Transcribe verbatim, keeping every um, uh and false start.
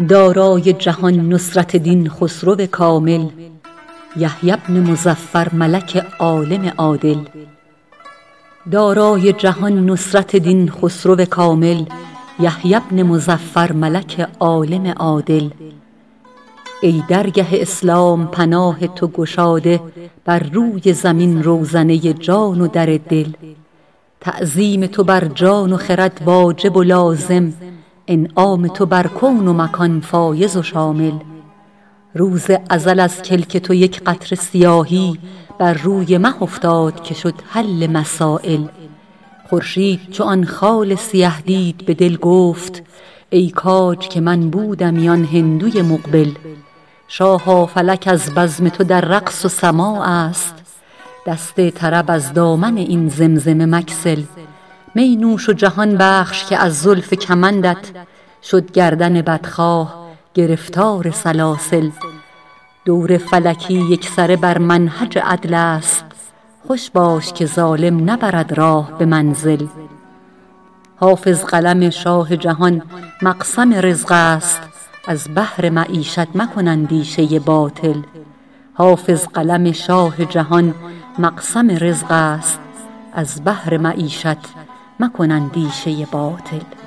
دارای جهان نصرت دین خسرو کامل، یحیی بن مظفر ملک عالم عادل. دارای جهان نصرت دین خسرو کامل، یحیی بن مظفر ملک عالم عادل. ای درگه اسلام پناه تو گشاده، بر روی زمین روزنه جان و در دل. تعظیم تو بر جان و خرد واجب و لازم، انعام تو بر کون و مکان فایز و شامل. روز ازل از کلک تو یک قطره سیاهی، بر روی مه افتاد که شد حل مسائل. خورشید چو آن خال سیه دید به دل گفت، ای کاج که من بودمی آن هندوی مقبل. شاها فلک از بزم تو در رقص و سماع است، دست طرب از دامن این زمزمه مکسل. می نوش و جهان بخش که از زلف کمندت، شد گردن بدخواه گرفتار سلاسل. دور فلکی یکسره بر منهج عدل است، خوش باش که ظالم نبرد راه به منزل. حافظ قلم شاه جهان مقسم رزق است، از بحر معیشت مکن اندیشه باطل. حافظ قلم شاه جهان مقسم رزق است، از بحر معیشت مکن اندیشه باطل.